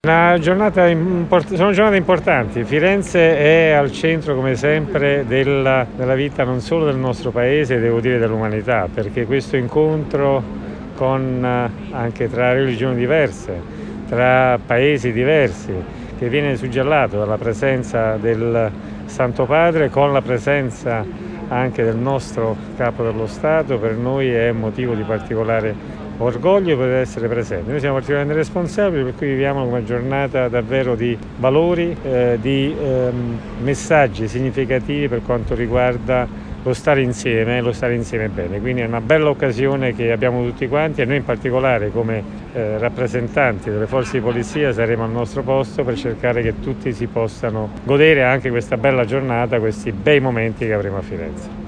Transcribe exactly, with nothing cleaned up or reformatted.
Una giornata import- sono giornate importanti. Firenze è al centro, come sempre, della, della vita non solo del nostro paese, devo dire dell'umanità, perché questo incontro con eh, anche tra religioni diverse, tra paesi diversi, che viene suggellato dalla presenza del Santo Padre, con la presenza anche del nostro Capo dello Stato, per noi è motivo di particolare orgoglio poter essere presenti. Noi siamo particolarmente responsabili, per cui viviamo una giornata davvero di valori, eh, di ehm, messaggi significativi per quanto riguarda lo stare insieme, lo stare insieme bene. Quindi è una bella occasione che abbiamo tutti quanti, e noi in particolare come eh, rappresentanti delle forze di polizia saremo al nostro posto per cercare che tutti si possano godere anche questa bella giornata, questi bei momenti che avremo a Firenze.